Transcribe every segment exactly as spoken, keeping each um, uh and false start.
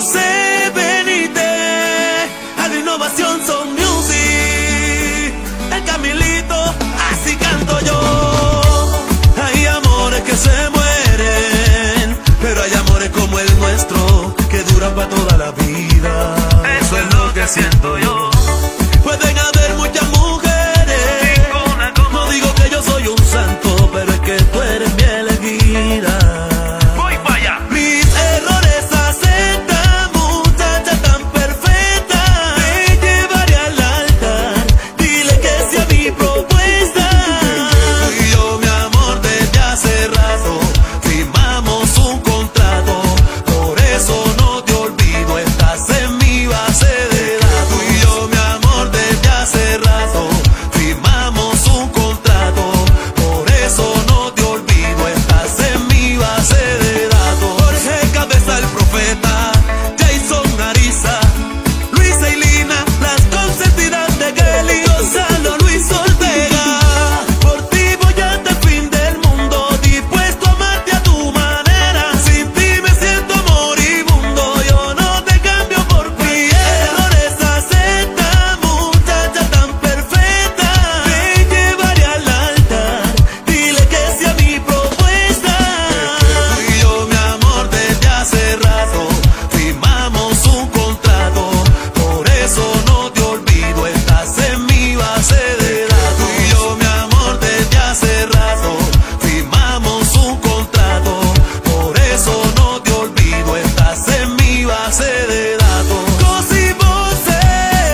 José Benítez, a la innovación Son Music, el Camilito, así canto yo. Hay amores que se mueren, pero hay amores como el nuestro, que duran para toda la vida. Eso es lo que siento yo. Pueden haber muchas mujeres, no digo que yo soy un santo, pero es que tú eres mi elegida. Voy para allá. Mis errores acepta, muchacha tan perfecta, me llevaré al altar, dile que sea mi propuesta. Tú y yo, mi amor, desde hace rato firmamos un contrato, por eso no te olvido, estás en mi base de datos. Tú y yo, mi amor, desde hace rato firmamos un contrato, por eso no te olvido, estás en mi base de datos. Jorge Cabeza, el profeta, Jason Ariza, Luisa y Lina, las consentidas de Kelly, Gonzalo, Luis Ortega. Por ti voy hasta el fin del mundo, dispuesto a amarte a tu manera. Sin ti me siento moribundo, yo no te cambio por ti. Errores acepta, muchacha tan perfecta, me llevaré al altar, dile que sea mi propuesta. Tú y yo, mi amor, desde hace rato firmamos un contrato, por eso no te olvido, estás en mi base de datos. Tú y yo, mi amor, desde hace rato firmamos un contrato, por eso no te olvido, estás en mi base de datos. Cosi Voce,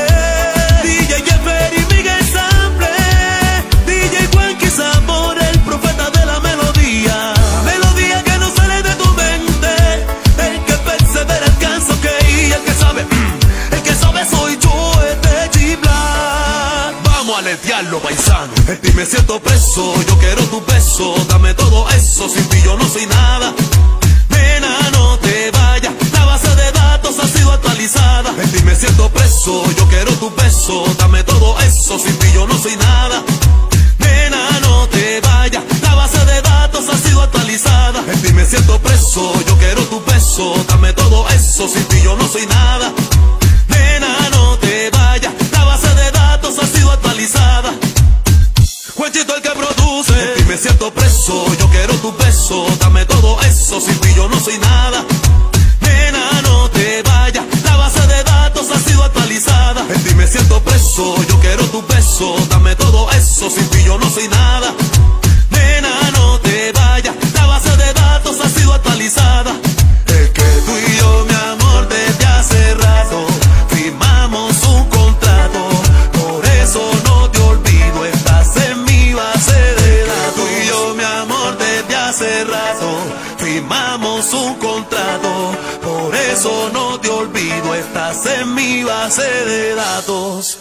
D J Jeffer y Miguel Sample, D J Juanqui Sabor, el profeta de la melodía. Melodía que no sale de tu mente, el que persevera alcanza, ok. El que sabe, mm, el que sabe soy yo, este chibla. Vamos a letearlo, paisano. En ti me siento preso, yo quiero tu beso, dame todo eso, sin ti yo no soy nada. Nena, no te vayas, la base de datos ha sido actualizada. En ti me siento preso, yo quiero tu beso, dame todo eso, sin ti yo no soy nada. Nena, no te vayas, la base de datos ha sido actualizada. En ti me siento preso, yo quiero tu beso, dame todo eso, sin ti yo no soy nada. Nena, no te vayas, la base de datos ha sido actualizada. Juanchito, el que produce. En ti me siento preso, yo quiero tu beso, dame todo eso, sin ti yo no soy nada. Nena, no te vayas, la base de datos ha sido actualizada. En ti me siento preso, yo quiero tu beso, dame todo eso, sin ti yo no soy nada. Nena, no te vayas, la base de datos ha sido actualizada. Es que tú y yo, mi amor, desde hace rato firmamos un contrato, por eso no te olvido, estás en mi base de datos. Tú y yo, mi amor, desde hace rato firmamos un contrato, por eso no te olvido, estás en mi base de datos.